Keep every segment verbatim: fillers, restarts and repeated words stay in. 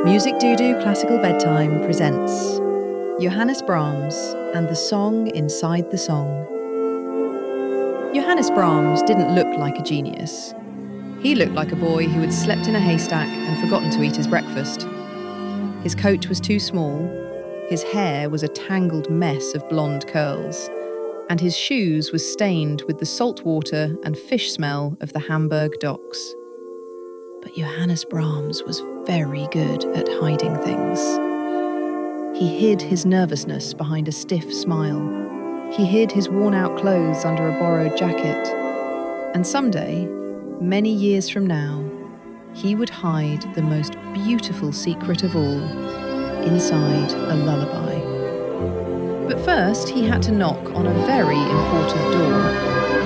Music Doodoo Classical Bedtime presents Johannes Brahms and the Song Inside the Song. Johannes Brahms didn't look like a genius. He looked like a boy who had slept in a haystack and forgotten to eat his breakfast. His coat was too small, his hair was a tangled mess of blonde curls, and his shoes were stained with the salt water and fish smell of the Hamburg docks. But Johannes Brahms was very good at hiding things. He hid his nervousness behind a stiff smile. He hid his worn-out clothes under a borrowed jacket. And someday, many years from now, he would hide the most beautiful secret of all, inside a lullaby. But first, he had to knock on a very important door.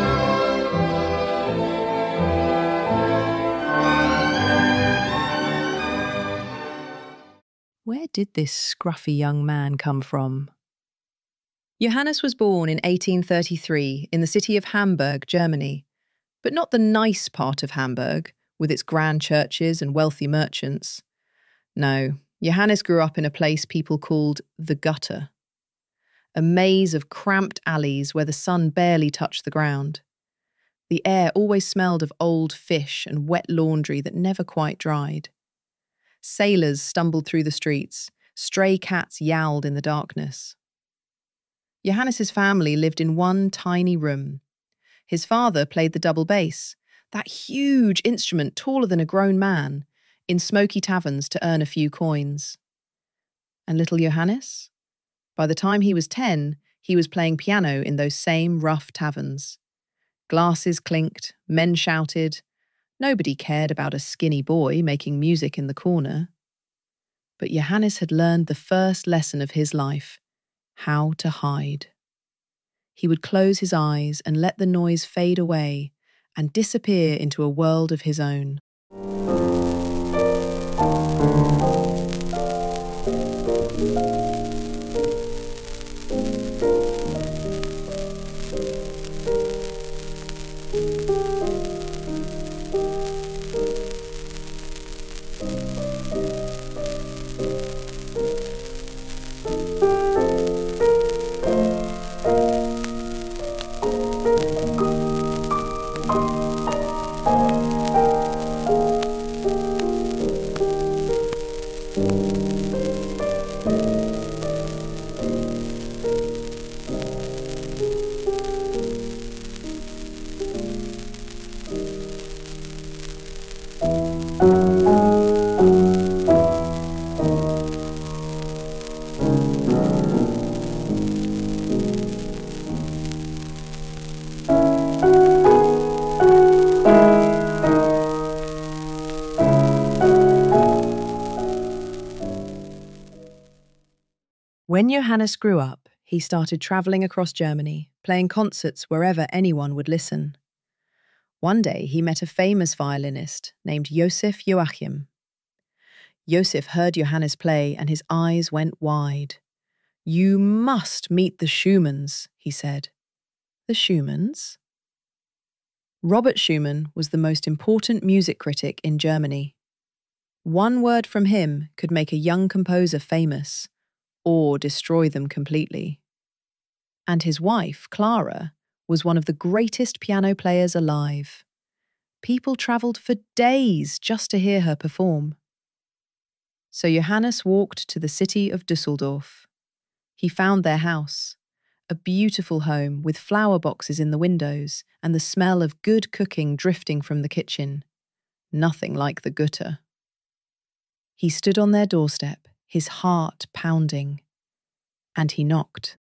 Where did this scruffy young man come from? Johannes was born in eighteen thirty-three in the city of Hamburg, Germany, but not the nice part of Hamburg, with its grand churches and wealthy merchants. No, Johannes grew up in a place people called the gutter, a maze of cramped alleys where the sun barely touched the ground. The air always smelled of old fish and wet laundry that never quite dried. Sailors stumbled through the streets. Stray cats yowled in the darkness. Johannes's family lived in one tiny room. His father played the double bass, that huge instrument taller than a grown man, in smoky taverns to earn a few coins. And little Johannes? By the time he was ten, he was playing piano in those same rough taverns. Glasses clinked, men shouted. Nobody cared about a skinny boy making music in the corner. But Johannes had learned the first lesson of his life, how to hide. He would close his eyes and let the noise fade away and disappear into a world of his own. When Johannes grew up, he started travelling across Germany, playing concerts wherever anyone would listen. One day, he met a famous violinist named Joseph Joachim. Joseph heard Johannes play and his eyes went wide. "You must meet the Schumanns," he said. The Schumanns? Robert Schumann was the most important music critic in Germany. One word from him could make a young composer famous, or destroy them completely. And his wife, Clara, was one of the greatest piano players alive. People travelled for days just to hear her perform. So Johannes walked to the city of Düsseldorf. He found their house, a beautiful home with flower boxes in the windows and the smell of good cooking drifting from the kitchen. Nothing like the gutter. He stood on their doorstep, his heart pounding, and he knocked.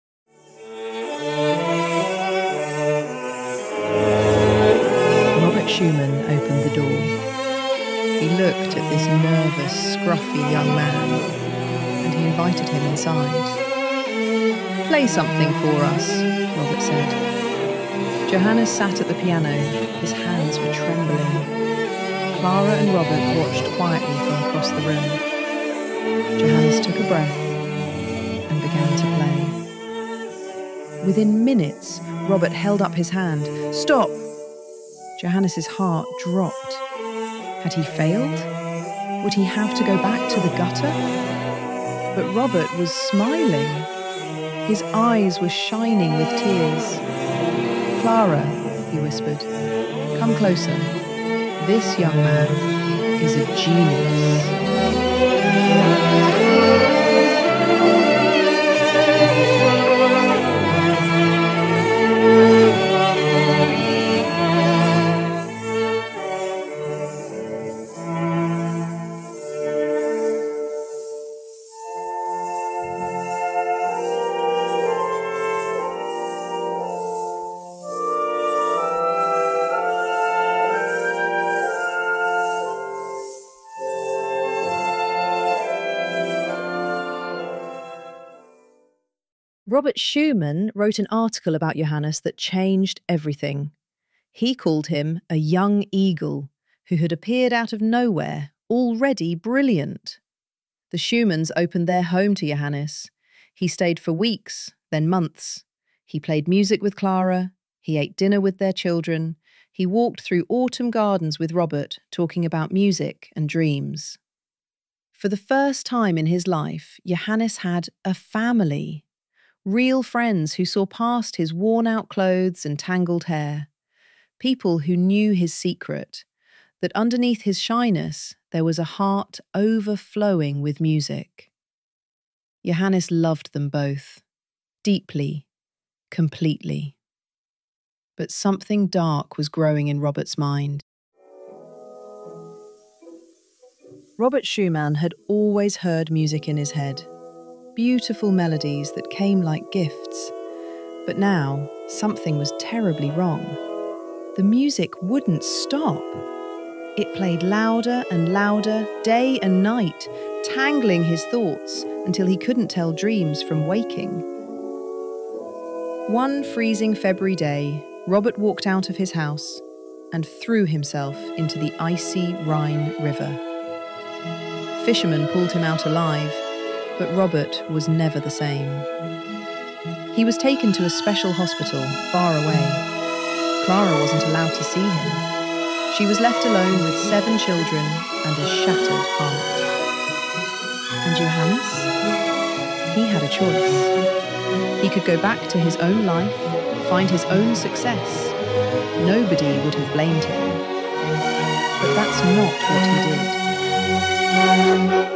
Robert Schumann opened the door. He looked at this nervous, scruffy young man, and he invited him inside. "Play something for us," Robert said. Johannes sat at the piano, his hands were trembling. Clara and Robert watched quietly from across the room. Johannes took a breath and began to play. Within minutes, Robert held up his hand. "Stop!" Johannes's heart dropped. Had he failed? Would he have to go back to the gutter? But Robert was smiling. His eyes were shining with tears. "Clara," he whispered, "come closer. This young man is a genius." Robert Schumann wrote an article about Johannes that changed everything. He called him a young eagle who had appeared out of nowhere, already brilliant. The Schumanns opened their home to Johannes. He stayed for weeks, then months. He played music with Clara. He ate dinner with their children. He walked through autumn gardens with Robert, talking about music and dreams. For the first time in his life, Johannes had a family. Real friends who saw past his worn-out clothes and tangled hair. People who knew his secret, that underneath his shyness there was a heart overflowing with music. Johannes loved them both, deeply, completely. But something dark was growing in Robert's mind. Robert Schumann had always heard music in his head. Beautiful melodies that came like gifts. But now, something was terribly wrong. The music wouldn't stop. It played louder and louder, day and night, tangling his thoughts until he couldn't tell dreams from waking. One freezing February day, Robert walked out of his house and threw himself into the icy Rhine River. Fishermen pulled him out alive, but Robert was never the same. He was taken to a special hospital far away. Clara wasn't allowed to see him. She was left alone with seven children and a shattered heart. And Johannes? He had a choice. He could go back to his own life, find his own success. Nobody would have blamed him. But that's not what he did.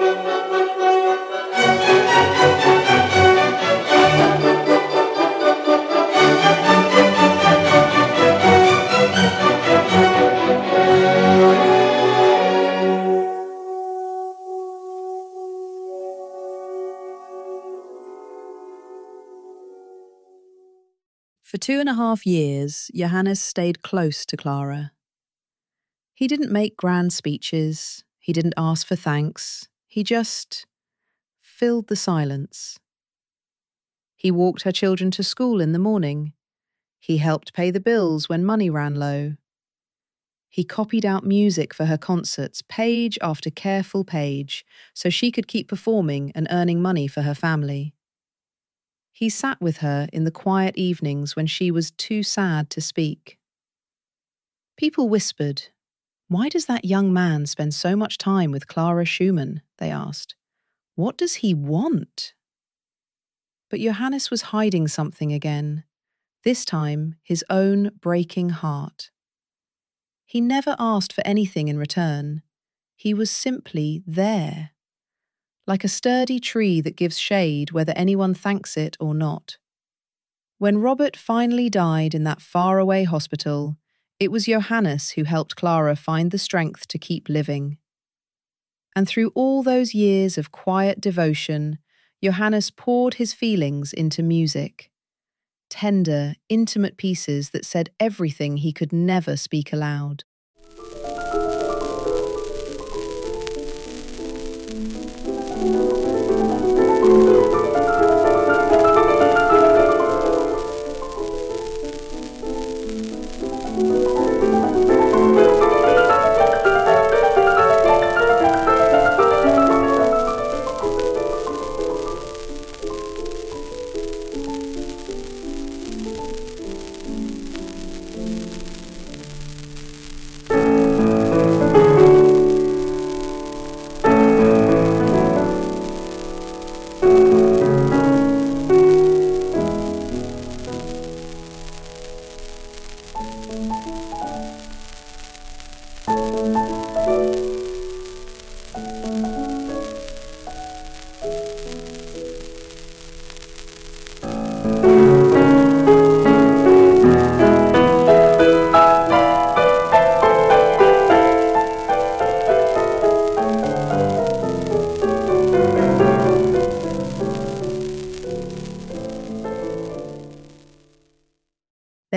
For two and a half years, Johannes stayed close to Clara. He didn't make grand speeches. He didn't ask for thanks. He just filled the silence. He walked her children to school in the morning. He helped pay the bills when money ran low. He copied out music for her concerts, page after careful page, so she could keep performing and earning money for her family. He sat with her in the quiet evenings when she was too sad to speak. People whispered, "Why does that young man spend so much time with Clara Schumann?" they asked. "What does he want?" But Johannes was hiding something again, this time his own breaking heart. He never asked for anything in return. He was simply there. Like a sturdy tree that gives shade whether anyone thanks it or not. When Robert finally died in that faraway hospital, it was Johannes who helped Clara find the strength to keep living. And through all those years of quiet devotion, Johannes poured his feelings into music. Tender, intimate pieces that said everything he could never speak aloud.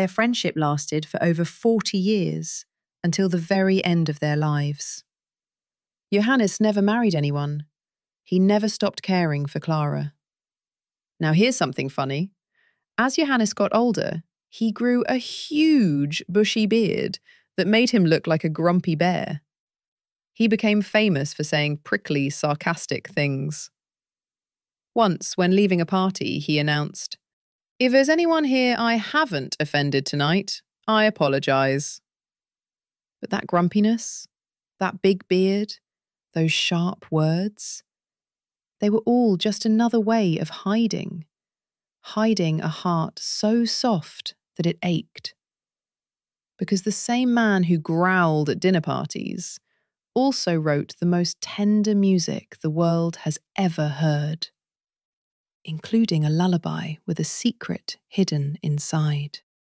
Their friendship lasted for over forty years, until the very end of their lives. Johannes never married anyone. He never stopped caring for Clara. Now here's something funny. As Johannes got older, he grew a huge bushy beard that made him look like a grumpy bear. He became famous for saying prickly, sarcastic things. Once, when leaving a party, he announced, "If there's anyone here I haven't offended tonight, I apologise." But that grumpiness, that big beard, those sharp words, they were all just another way of hiding, hiding a heart so soft that it ached. Because the same man who growled at dinner parties also wrote the most tender music the world has ever heard, including a lullaby with a secret hidden inside.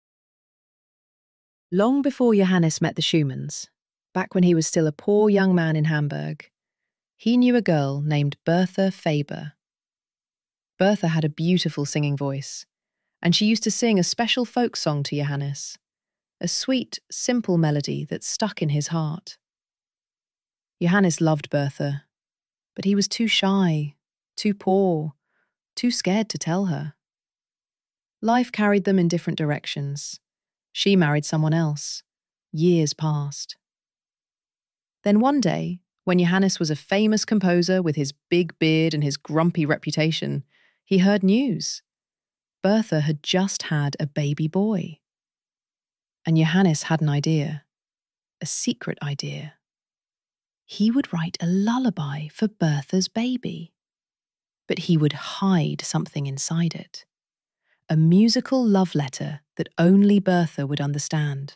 Long before Johannes met the Schumanns, back when he was still a poor young man in Hamburg, he knew a girl named Bertha Faber. Bertha had a beautiful singing voice, and she used to sing a special folk song to Johannes, a sweet, simple melody that stuck in his heart. Johannes loved Bertha, but he was too shy, too poor, too scared to tell her. Life carried them in different directions. She married someone else. Years passed. Then one day, when Johannes was a famous composer with his big beard and his grumpy reputation, he heard news. Bertha had just had a baby boy. And Johannes had an idea, a secret idea. He would write a lullaby for Bertha's baby. But he would hide something inside it. A musical love letter that only Bertha would understand.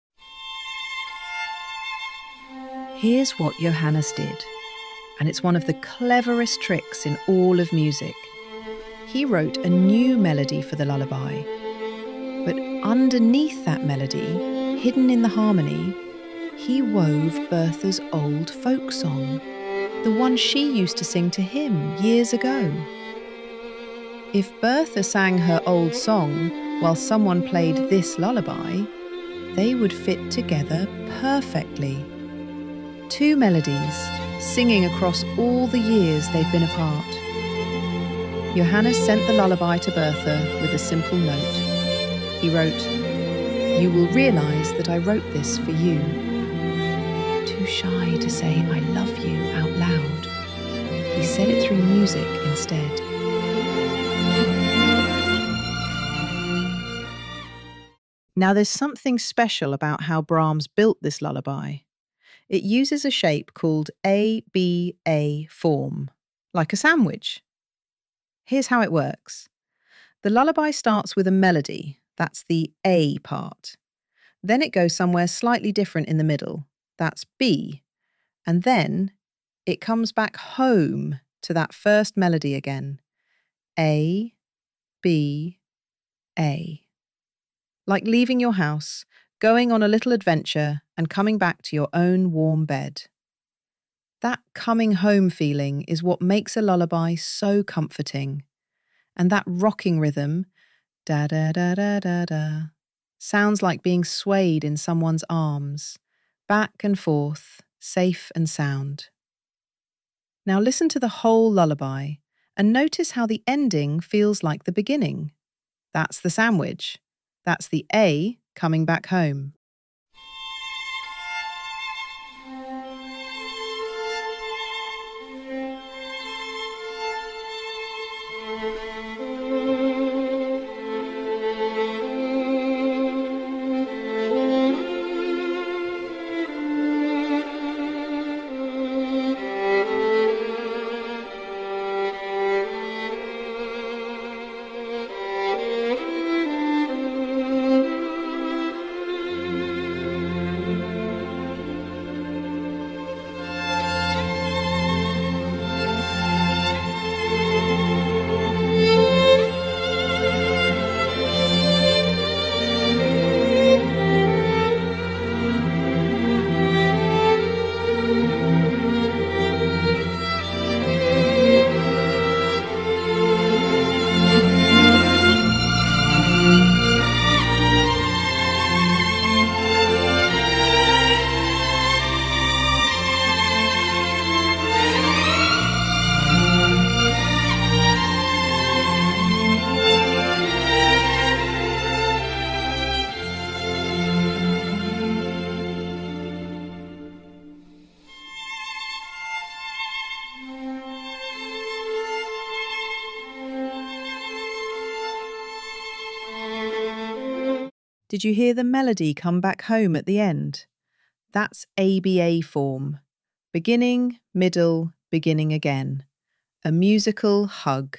Here's what Johannes did, and it's one of the cleverest tricks in all of music. He wrote a new melody for the lullaby, but underneath that melody, hidden in the harmony, he wove Bertha's old folk song, the one she used to sing to him years ago. If Bertha sang her old song while someone played this lullaby, they would fit together perfectly. Two melodies, singing across all the years they've been apart. Johannes sent the lullaby to Bertha with a simple note. He wrote, "You will realise that I wrote this for you." Too shy to say "I love you" out loud, he said it through music instead. Now there's something special about how Brahms built this lullaby. It uses a shape called A B A form, like a sandwich. Here's how it works. The lullaby starts with a melody, that's the A part. Then it goes somewhere slightly different in the middle, that's B. And then it comes back home to that first melody again. A, B, A. Like leaving your house, going on a little adventure and coming back to your own warm bed. That coming home feeling is what makes a lullaby so comforting. And that rocking rhythm, da-da-da-da-da-da, sounds like being swayed in someone's arms, back and forth, safe and sound. Now listen to the whole lullaby and notice how the ending feels like the beginning. That's the sandwich. That's the A coming back home. Did you hear the melody come back home at the end? That's A B A form. Beginning, middle, beginning again. A musical hug.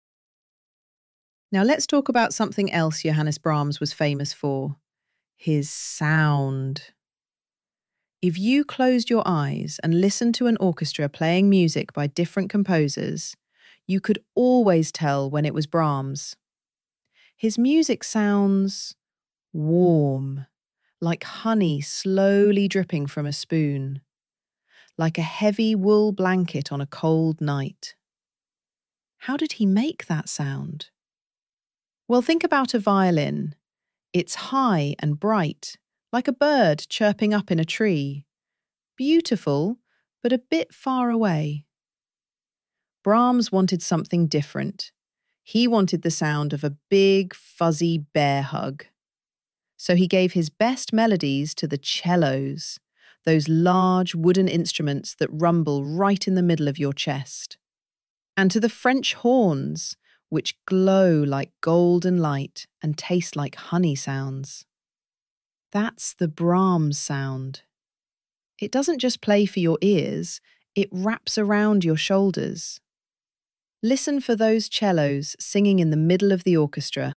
Now let's talk about something else Johannes Brahms was famous for. His sound. If you closed your eyes and listened to an orchestra playing music by different composers, you could always tell when it was Brahms. His music sounds warm, like honey slowly dripping from a spoon, like a heavy wool blanket on a cold night. How did he make that sound? Well, think about a violin. It's high and bright, like a bird chirping up in a tree. Beautiful, but a bit far away. Brahms wanted something different. He wanted the sound of a big, fuzzy bear hug. So he gave his best melodies to the cellos, those large wooden instruments that rumble right in the middle of your chest, and to the French horns, which glow like golden light and taste like honey sounds. That's the Brahms sound. It doesn't just play for your ears, it wraps around your shoulders. Listen for those cellos singing in the middle of the orchestra.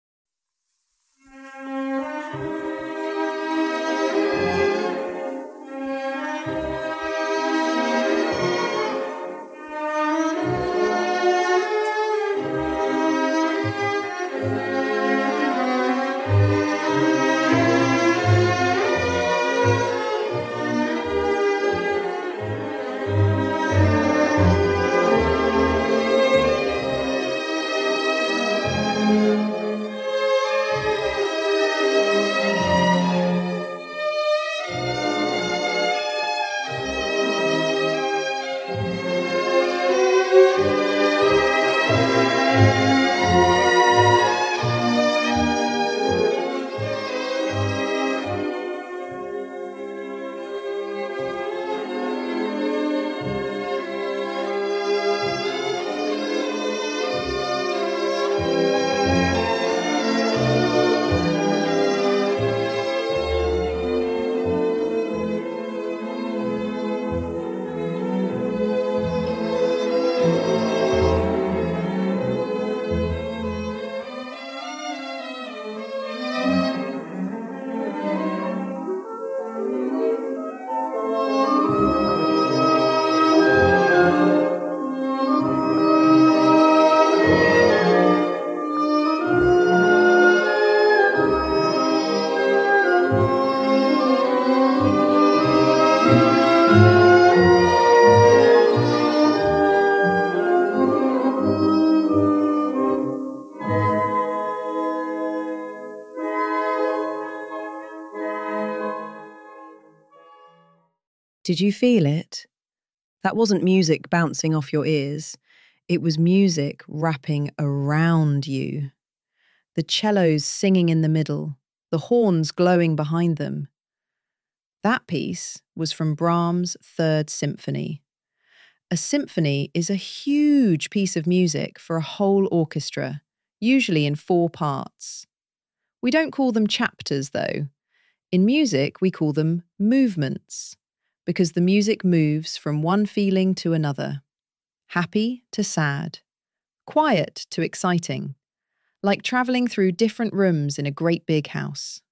Did you feel it? That wasn't music bouncing off your ears. It was music wrapping around you. The cellos singing in the middle, the horns glowing behind them. That piece was from Brahms' Third Symphony. A symphony is a huge piece of music for a whole orchestra, usually in four parts. We don't call them chapters, though. In music, we call them movements, because the music moves from one feeling to another, happy to sad, quiet to exciting, like travelling through different rooms in a great big house.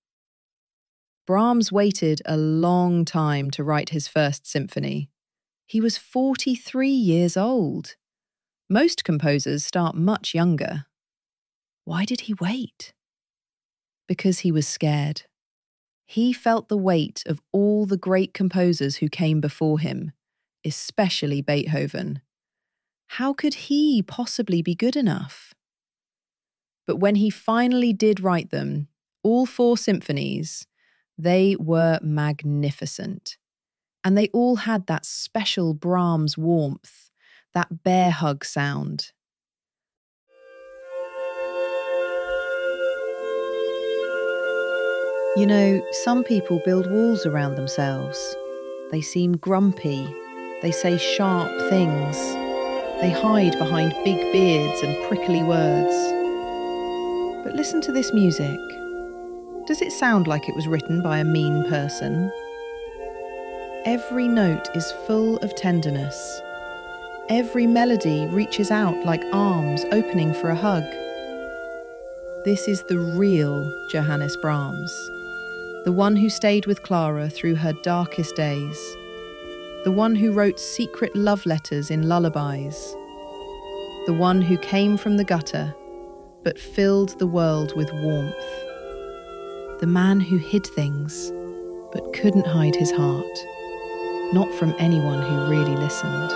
Brahms waited a long time to write his first symphony. He was forty-three years old. Most composers start much younger. Why did he wait? Because he was scared. He felt the weight of all the great composers who came before him, especially Beethoven. How could he possibly be good enough? But when he finally did write them, all four symphonies, they were magnificent. And they all had that special Brahms warmth, that bear hug sound. You know, some people build walls around themselves. They seem grumpy. They say sharp things. They hide behind big beards and prickly words. But listen to this music. Does it sound like it was written by a mean person? Every note is full of tenderness. Every melody reaches out like arms opening for a hug. This is the real Johannes Brahms, the one who stayed with Clara through her darkest days, the one who wrote secret love letters in lullabies, the one who came from the gutter but filled the world with warmth, the man who hid things but couldn't hide his heart, not from anyone who really listened.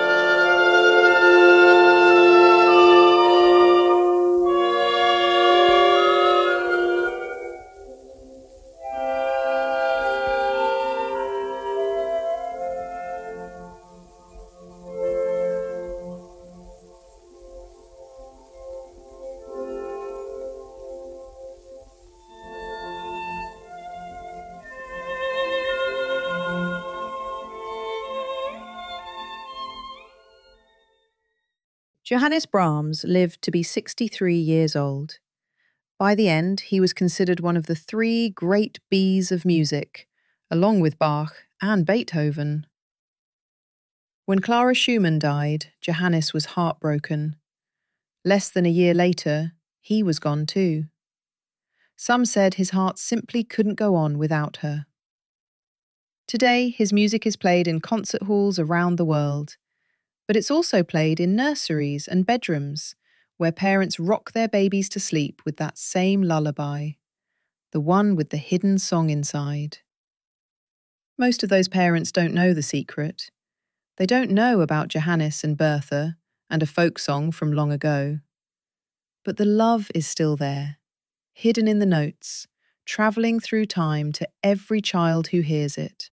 Johannes Brahms lived to be sixty-three years old. By the end, he was considered one of the three great B's of music, along with Bach and Beethoven. When Clara Schumann died, Johannes was heartbroken. Less than a year later, he was gone too. Some said his heart simply couldn't go on without her. Today, his music is played in concert halls around the world, but it's also played in nurseries and bedrooms, where parents rock their babies to sleep with that same lullaby, the one with the hidden song inside. Most of those parents don't know the secret. They don't know about Johannes and Bertha and a folk song from long ago. But the love is still there, hidden in the notes, travelling through time to every child who hears it.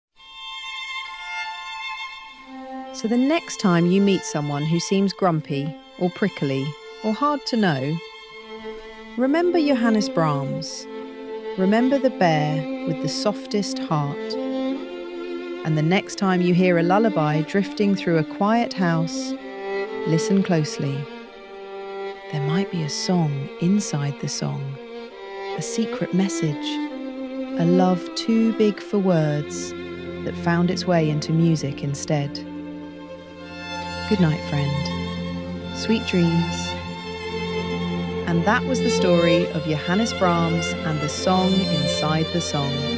So the next time you meet someone who seems grumpy or prickly or hard to know, remember Johannes Brahms. Remember the bear with the softest heart. And the next time you hear a lullaby drifting through a quiet house, listen closely. There might be a song inside the song, a secret message, a love too big for words that found its way into music instead. Good night, friend. Sweet dreams. And that was the story of Johannes Brahms and the song inside the song.